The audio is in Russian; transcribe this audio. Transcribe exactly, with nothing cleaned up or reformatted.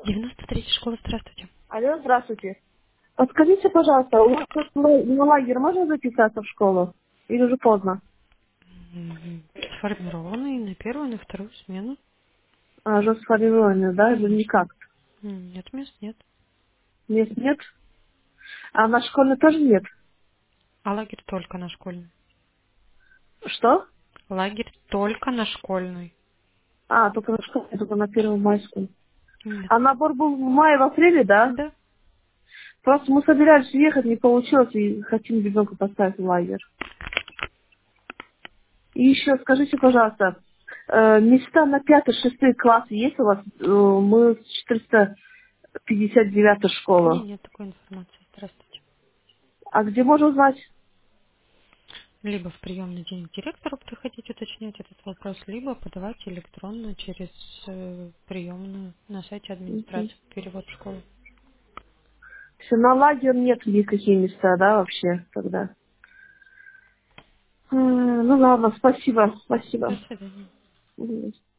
девяносто третья школа, здравствуйте. Алло, здравствуйте. Подскажите, пожалуйста, у вас тут на на лагерь можно записаться в школу? Или уже поздно? Мгм. Сформированный на первую, на вторую смену. А, уже сформированы, да? Уже Конечно. никак. М, Нет мест, нет. Нет, нет. А на школьной тоже нет. А лагерь только на школьный. Что? Лагерь только на школьный. А, только на школьной, только на первую майскую. Нет. А набор был в мае, в апреле, да? Да. Просто мы собирались ехать, не получилось, и хотим ребенка поставить в лагерь. И еще скажите, пожалуйста, э, места на пятый, шестой класс есть у вас? Э, мы с четыреста пятьдесят девятой Не, школы. нет такой информации. Здравствуйте. А где можно узнать? Либо в приемный день к директору приходить уточнять этот вопрос, либо подавать электронно через э, приемную на сайте Мгм. администрации перевод в школу. Всё, на лагерь нет никаких места, да, вообще тогда? М, Ну ладно, спасибо, До спасибо. свидания. Мгм.